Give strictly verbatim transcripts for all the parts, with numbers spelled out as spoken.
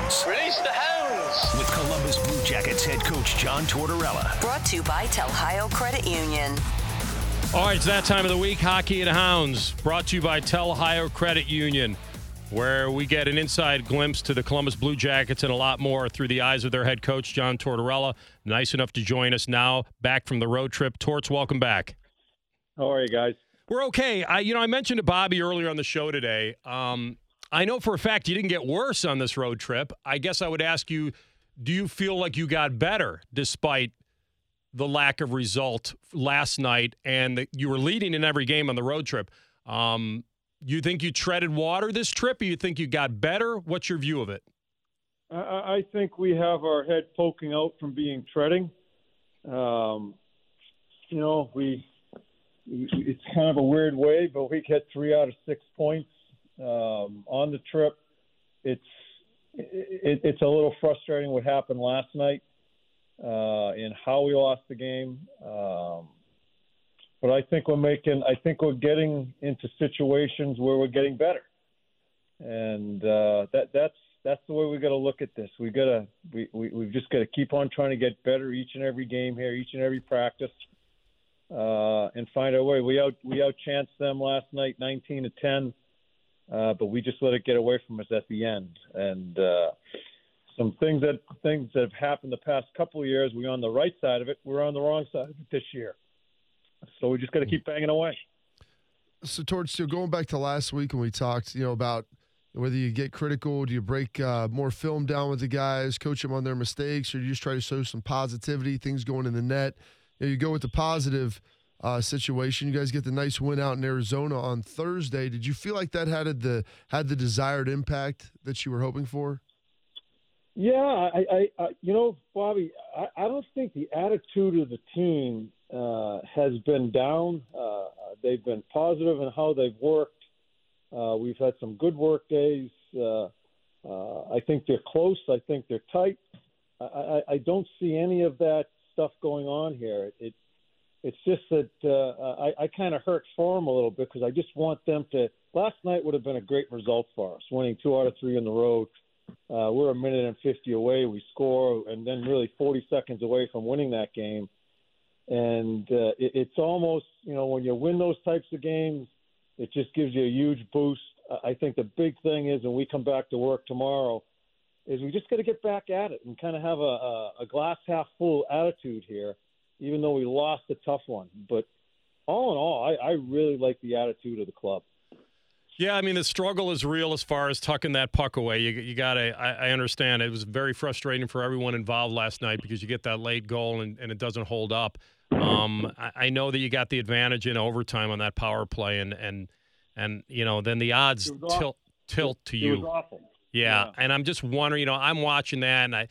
Hounds. Release the Hounds. With Columbus Blue Jackets head coach John Tortorella. Brought to you by Telhio Credit Union. All right, it's that time of the week, Hockey and Hounds, brought to you by Telhio Credit Union, where we get an inside glimpse to the Columbus Blue Jackets and a lot more through the eyes of their head coach, John Tortorella. Nice enough to join us now, back from the road trip. Torts, welcome back. How are you guys? We're okay. I, you know, I mentioned to Bobby earlier on the show today, um, I know for a fact you didn't get worse on this road trip. I guess I would ask you, do you feel like you got better despite the lack of result last night and that you were leading in every game on the road trip? Um, you think you treaded water this trip, or you think you got better? What's your view of it? I, I think we have our head poking out from being treading. Um, you know, we it's kind of a weird way, but we get three out of six points um, on the trip. It's it, it's a little frustrating what happened last night uh, and how we lost the game. Um, But I think we're making. I think we're getting into situations where we're getting better, and uh, that that's that's the way we got to look at this. We gotta we we we've just got to keep on trying to get better each and every game here, each and every practice, uh, and find our way. We out we outchanced them last night, nineteen to ten, uh, but we just let it get away from us at the end. And uh, some things that things that have happened the past couple of years, we're on the right side of it. We're on the wrong side of it this year. So we just got to keep banging away. So, Torch, so going back to last week when we talked, you know, about whether you get critical, do you break uh, more film down with the guys, coach them on their mistakes, or do you just try to show some positivity, things going in the net? You know, you go with the positive uh, situation. You guys get the nice win out in Arizona on Thursday. Did you feel like that had the had the desired impact that you were hoping for? Yeah, I, I, I you know, Bobby, I, I don't think the attitude of the team uh, has been down. Uh, they've been positive in how they've worked. Uh, we've had some good work days. Uh, uh, I think they're close. I think they're tight. I, I, I don't see any of that stuff going on here. It, it's just that uh, I, I kind of hurt for them a little bit because I just want them to. Last night would have been a great result for us, winning two out of three on the road. Uh, we're a minute and fifty away. We score, and then really forty seconds away from winning that game. And uh, it, it's almost, you know, when you win those types of games, it just gives you a huge boost. I think the big thing is when we come back to work tomorrow is we just got to get back at it and kind of have a, a, a glass half full attitude here, even though we lost a tough one. But all in all, I, I really like the attitude of the club. Yeah, I mean, the struggle is real as far as tucking that puck away. You, you got to, I, I understand. It was very frustrating for everyone involved last night because you get that late goal and, and it doesn't hold up. Um, I, I know that you got the advantage in overtime on that power play, and, and, and you know, then the odds tilt, tilt to you. It was awful. Yeah, yeah, and I'm just wondering, you know, I'm watching that, and I,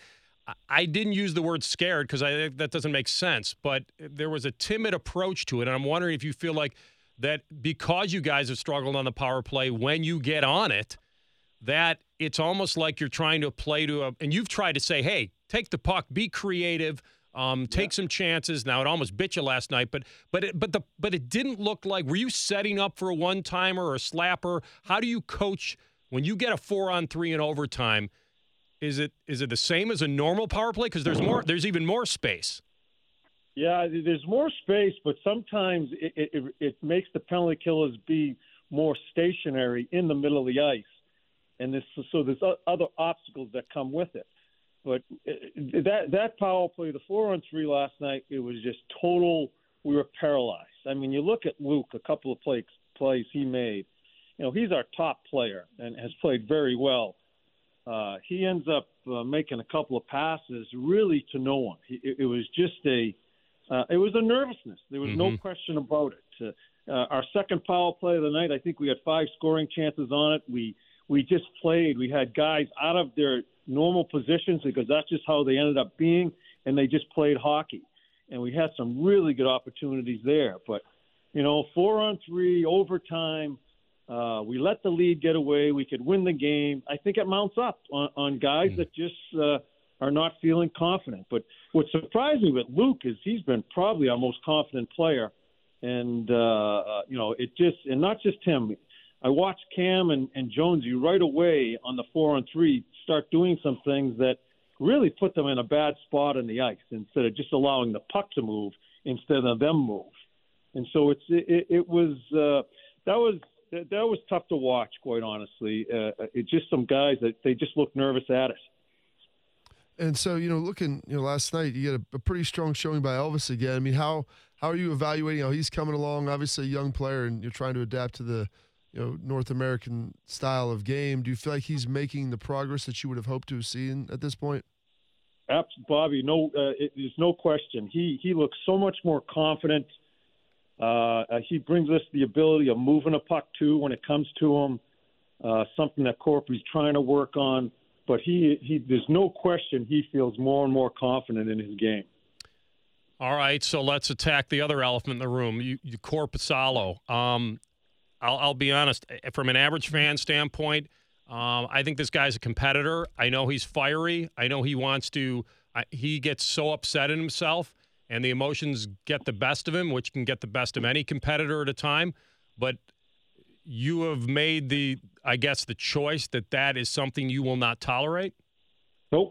I didn't use the word scared because I that doesn't make sense, but there was a timid approach to it, and I'm wondering if you feel like that because you guys have struggled on the power play, when you get on it, that it's almost like you're trying to play to a – and you've tried to say, hey, take the puck, be creative, um, take yeah. some chances. Now, it almost bit you last night, but but it, but the but it didn't look like – were you setting up for a one-timer or a slapper? How do you coach when you get a four-on-three in overtime? Is it is it the same as a normal power play? Because there's more. There's even more space. Yeah, there's more space, but sometimes it, it, it makes the penalty killers be more stationary in the middle of the ice, and this, so there's other obstacles that come with it. But that that power play, the four on three last night, it was just total. We were paralyzed. I mean, you look at Luke, a couple of plays plays he made. You know, he's our top player and has played very well. Uh, he ends up uh, making a couple of passes really to no one. He, it, it was just a uh, it was a nervousness. There was mm-hmm. no question about it. Uh, uh, our second power play of the night, I think we had five scoring chances on it. We we just played. We had guys out of their normal positions because that's just how they ended up being, and they just played hockey. And we had some really good opportunities there. But, you know, four on three, overtime, uh, we let the lead get away. We could win the game. I think it mounts up on, on guys mm. that just uh, are not feeling confident. But what surprised me with Luke is he's been probably our most confident player. And, uh, uh, you know, it just – and not just him. I watched Cam and, and Jonesy right away on the four on three start doing some things that really put them in a bad spot on the ice instead of just allowing the puck to move instead of them move. And so it's it, it was uh, that was that was tough to watch, quite honestly. Uh, it's just some guys that they just look nervous at it. And so, you know, looking, you know, last night you get a, a pretty strong showing by Elvis again. I mean, how how are you evaluating how he's coming along? Obviously, a young player, and you're trying to adapt to the, you know, North American style of game. Do you feel like he's making the progress that you would have hoped to have seen at this point? Bobby, no, uh, it, there's no question. He he looks so much more confident. Uh, he brings us the ability of moving a puck too when it comes to him. Uh, something that Corpy's trying to work on. But he, he, there's no question he feels more and more confident in his game. All right, so let's attack the other elephant in the room, you, you Korpisalo. Um, I'll, I'll be honest, from an average fan standpoint, um, I think this guy's a competitor. I know he's fiery. I know he wants to uh, – he gets so upset in himself, and the emotions get the best of him, which can get the best of any competitor at a time. But you have made the – I guess the choice that that is something you will not tolerate? Nope.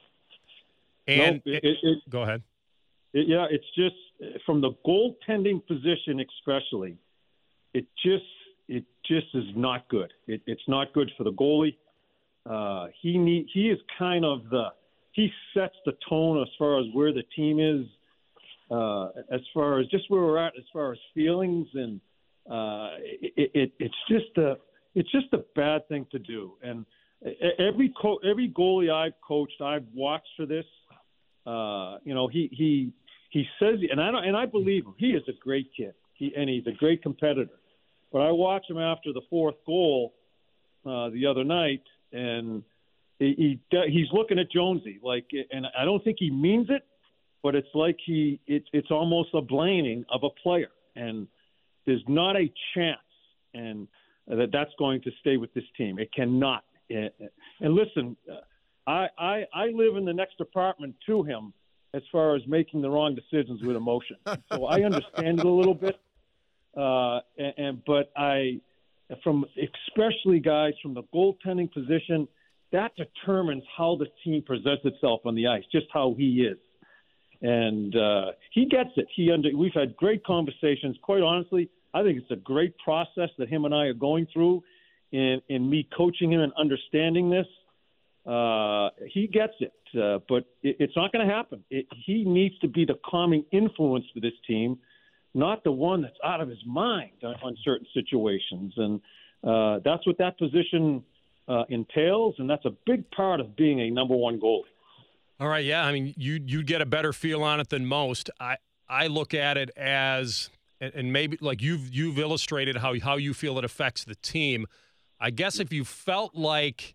And nope. It, it, it, go ahead. It, yeah, it's just from the goaltending position especially, it just it just is not good. It, it's not good for the goalie. Uh, he need, he is kind of the he sets the tone as far as where the team is, uh, as far as just where we're at, as far as feelings, and uh, it, it, it's just a It's just a bad thing to do. And every co- every goalie I've coached, I've watched for this. Uh, you know, he he he says, and I don't, and I believe him. He is a great kid. He and he's a great competitor. But I watched him after the fourth goal uh, the other night, and he, he he's looking at Jonesy like, and I don't think he means it, but it's like he it's it's almost a blaming of a player, and there's not a chance. And that that's going to stay with this team. It cannot. And listen, I, I I live in the next apartment to him as far as making the wrong decisions with emotion. So I understand it a little bit. Uh, and, and but I, from especially guys from the goaltending position, that determines how the team presents itself on the ice, just how he is. And uh, he gets it. He under, we've had great conversations. Quite honestly, I think it's a great process that him and I are going through in, in me coaching him and understanding this. Uh, he gets it, uh, but it, it's not going to happen. It, he needs to be the calming influence for this team, not the one that's out of his mind on, on certain situations. And uh, that's what that position uh, entails, and that's a big part of being a number one goalie. All right, yeah, I mean, you you get a better feel on it than most. I I look at it as, and maybe like you've you've illustrated how how you feel it affects the team. I guess if you felt like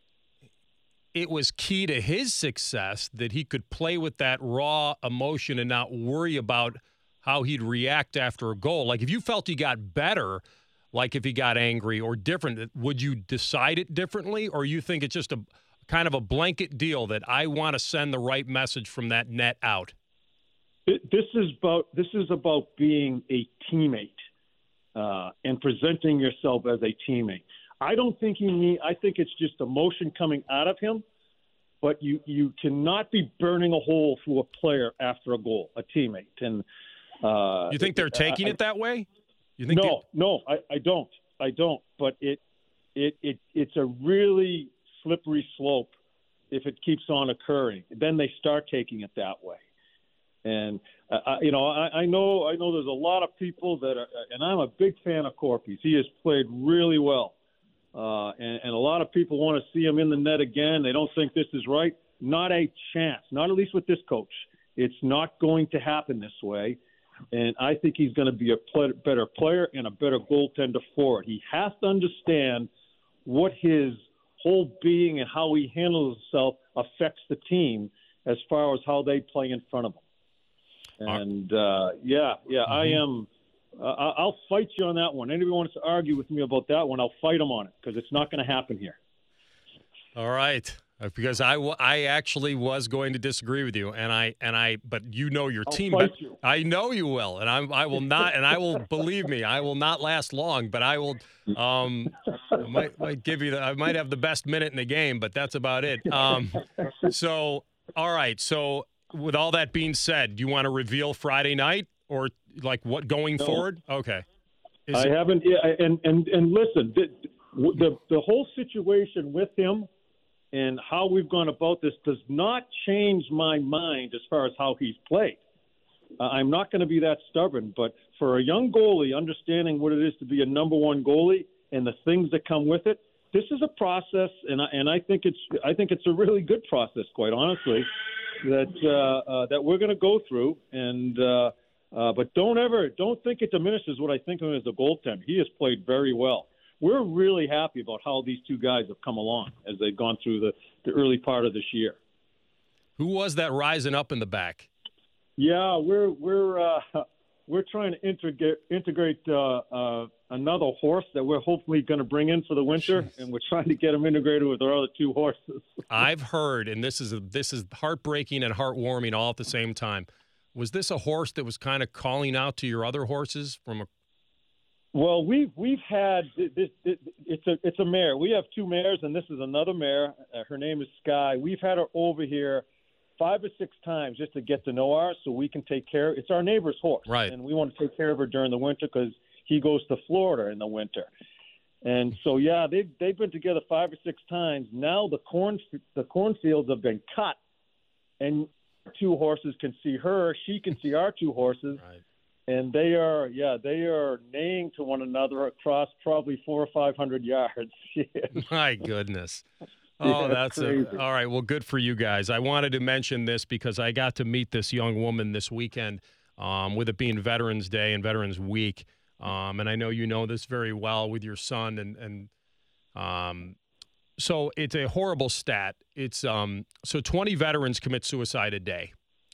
it was key to his success that he could play with that raw emotion and not worry about how he'd react after a goal. Like if you felt he got better, like if he got angry or different, would you decide it differently, or you think it's just a kind of a blanket deal that I want to send the right message from that net out? This is about this is about being a teammate uh, and presenting yourself as a teammate. I don't think he need. I think it's just emotion coming out of him. But you, you cannot be burning a hole through a player after a goal, a teammate. And uh, you think they're taking I, it that way? You think? No, they... no, I, I don't. I don't. But it, it, it, it's a really slippery slope if it keeps on occurring. Then they start taking it that way. And uh, I, you know, I, I know, I know, there's a lot of people that are, and I'm a big fan of Corpy's. He has played really well. Uh, and, and a lot of people want to see him in the net again. They don't think this is right. Not a chance. Not at least with this coach. It's not going to happen this way. And I think he's going to be a play, better player and a better goaltender for it. He has to understand what his whole being and how he handles himself affects the team as far as how they play in front of him. And, uh, yeah, yeah, mm-hmm. I am – Uh, I'll fight you on that one. Anybody wants to argue with me about that one, I'll fight them on it because it's not going to happen here. All right. Uh, Because I, w- I actually was going to disagree with you, and I and I, but you know your I'll team. fight But you. I know you will, and I I will not, and I will believe me, I will not last long. But I will, um, I might might give you the, I might have the best minute in the game, but that's about it. Um, so all right, so with all that being said, do you want to reveal Friday night or like what going No. forward? Okay, Is I it- haven't. Yeah, and and and listen, the, the the whole situation with him and how we've gone about this does not change my mind as far as how he's played. Uh, I'm not going to be that stubborn, but for a young goalie, understanding what it is to be a number one goalie and the things that come with it, this is a process, and I, and I think it's I think it's a really good process, quite honestly, that uh, uh, that we're going to go through. And uh, uh, but don't ever don't think it diminishes what I think of him as a goaltender. He has played very well. We're really happy about how these two guys have come along as they've gone through the, the early part of this year. who was that rising up in the back? Yeah, we're we're uh, we're trying to integrate integrate uh, uh, another horse that we're hopefully going to bring in for the winter, Jeez. and we're trying to get them integrated with our other two horses. I've heard, and this is a, this is heartbreaking and heartwarming all at the same time. Was this a horse that was kind of calling out to your other horses from a? Well, we've we've had this, this. It's a it's a mare. We have two mares, and this is another mare. Uh, her name is Sky. We've had her over here five or six times just to get to know her, so we can take care. It's our neighbor's horse, Right. And we want to take care of her during the winter because he goes to Florida in the winter. And so, yeah, they've they've been together five or six times. Now the corn the cornfields have been cut, and two horses can see her. She can see our two horses. Right. And they are, yeah, they are neighing to one another across probably four or five hundred yards. My goodness. Oh, Yeah, that's a, crazy. all right. Well, good for you guys. I wanted to mention this because I got to meet this young woman this weekend, um, with it being Veterans Day and Veterans Week. Um, and I know you know this very well with your son. And, and um, so it's a horrible stat. It's um, so twenty veterans commit suicide a day.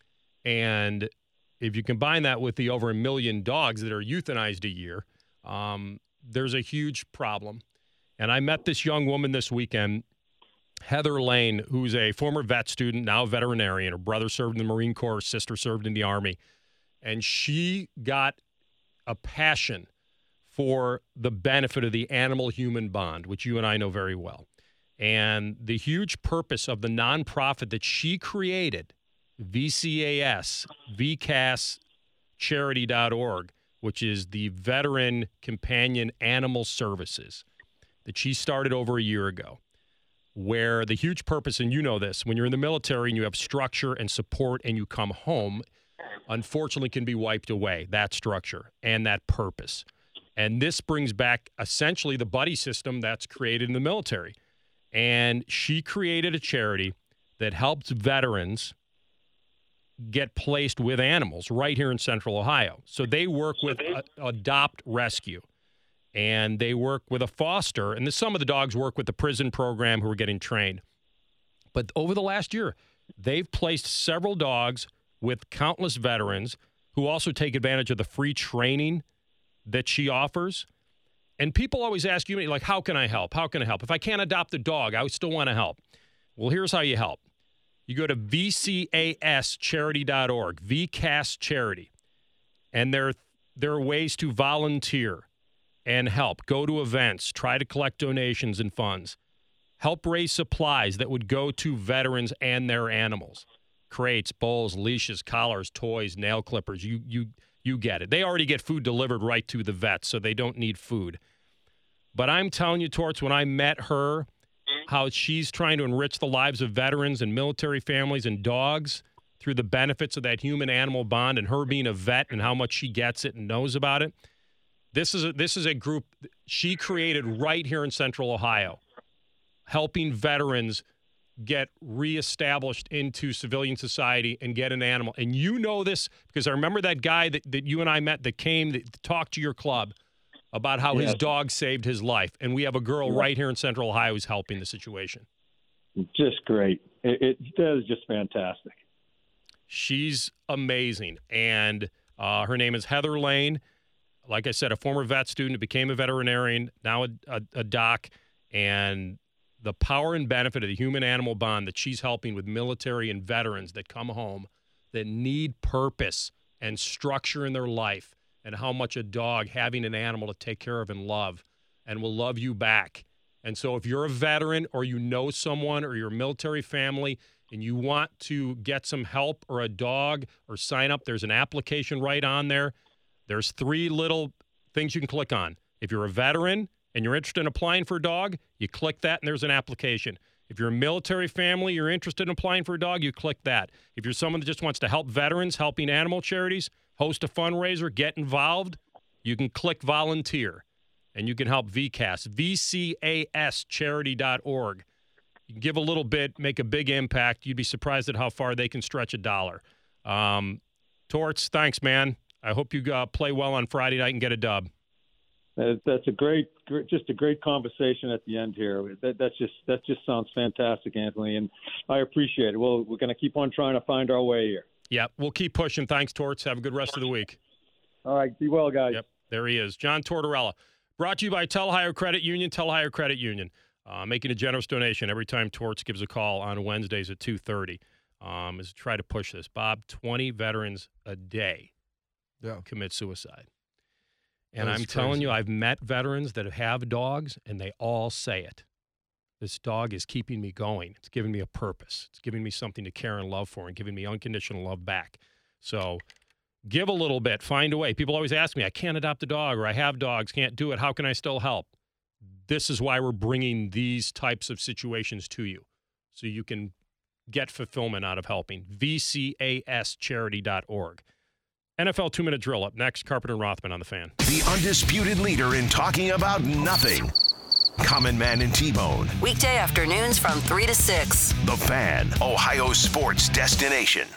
And if you combine that with the over a million dogs that are euthanized a year, um, there's a huge problem. And I met this young woman this weekend, Heather Lane, who's a former vet student, now a veterinarian. Her brother served in the Marine Corps, her sister served in the Army. And she got a passion for the benefit of the animal-human bond, which you and I know very well. And the huge purpose of the nonprofit that she created, V C A S, V C A S charity dot org, which is the Veteran Companion Animal Services, that she started over a year ago, where the huge purpose, and you know this, when you're in the military and you have structure and support and you come home, unfortunately can be wiped away, that structure and that purpose. And this brings back essentially the buddy system that's created in the military. And she created a charity that helps veterans get placed with animals right here in Central Ohio. So they work with a, Adopt Rescue, and they work with a foster, and the, some of the dogs work with the prison program who are getting trained. But over the last year, they've placed several dogs with countless veterans who also take advantage of the free training that she offers. And people always ask you, like, how can I help? How can I help? If I can't adopt a dog, I still want to help. Well, here's how you help. You go to V C A S charity dot org, V C A S Charity, and there, there are ways to volunteer and help. Go to events, try to collect donations and funds. Help raise supplies that would go to veterans and their animals. Crates, bowls, leashes, collars, toys, nail clippers. You, you, you get it. They already get food delivered right to the vets, so they don't need food. But I'm telling you, Torts, when I met her, how she's trying to enrich the lives of veterans and military families and dogs through the benefits of that human-animal bond, and her being a vet and how much she gets it and knows about it. This is a, this is a group she created right here in Central Ohio, helping veterans get reestablished into civilian society and get an animal. And you know this because I remember that guy that, that you and I met that came that talked to your club about how Yes. his dog saved his life. And we have a girl right here in Central Ohio who's helping the situation. Just great. It, it that is just fantastic. She's amazing. And uh, her name is Heather Lane. Like I said, a former vet student, became a veterinarian, now a, a, a doc. And the power and benefit of the human-animal bond that she's helping with military and veterans that come home that need purpose and structure in their life, and how much a dog, having an animal to take care of and love, and will love you back. And so if you're a veteran or you know someone or you're a military family and you want to get some help or a dog or sign up, there's an application right on there. There's three little things you can click on. If you're a veteran and you're interested in applying for a dog, you click that and there's an application. If you're a military family, you're interested in applying for a dog, you click that. If you're someone that just wants to help veterans, helping animal charities, host a fundraiser, get involved, you can click volunteer and you can help V C A S, V C A S charity dot org. You can give a little bit, make a big impact. You'd be surprised at how far they can stretch a dollar. Um, Torts, thanks, man. I hope you uh, play well on Friday night and get a dub. That's a great, great, just a great conversation at the end here. That, that's just that just sounds fantastic, Anthony, and I appreciate it. Well, we're going to keep on trying to find our way here. Yeah, we'll keep pushing. Thanks, Torts. Have a good rest of the week. All right, be well, guys. Yep, there he is, John Tortorella. Brought to you by Tel Ohio Credit Union. Tel Ohio Credit Union, uh, making a generous donation every time Torts gives a call on Wednesdays at two thirty. Um, is to try to push this. Bob, twenty veterans a day yeah. commit suicide. And That I'm is telling crazy. you, I've met veterans that have dogs, and they all say it. This dog is keeping me going. It's giving me a purpose. It's giving me something to care and love for and giving me unconditional love back. So give a little bit. Find a way. People always ask me, I can't adopt a dog, or I have dogs, can't do it. How can I still help? This is why we're bringing these types of situations to you, so you can get fulfillment out of helping. V C A S charity dot org. N F L two-minute drill up next. Carpenter and Rothman on the Fan. The undisputed leader in talking about nothing. Common Man and T-Bone. Weekday afternoons from three to six. The Fan, Ohio sports destination.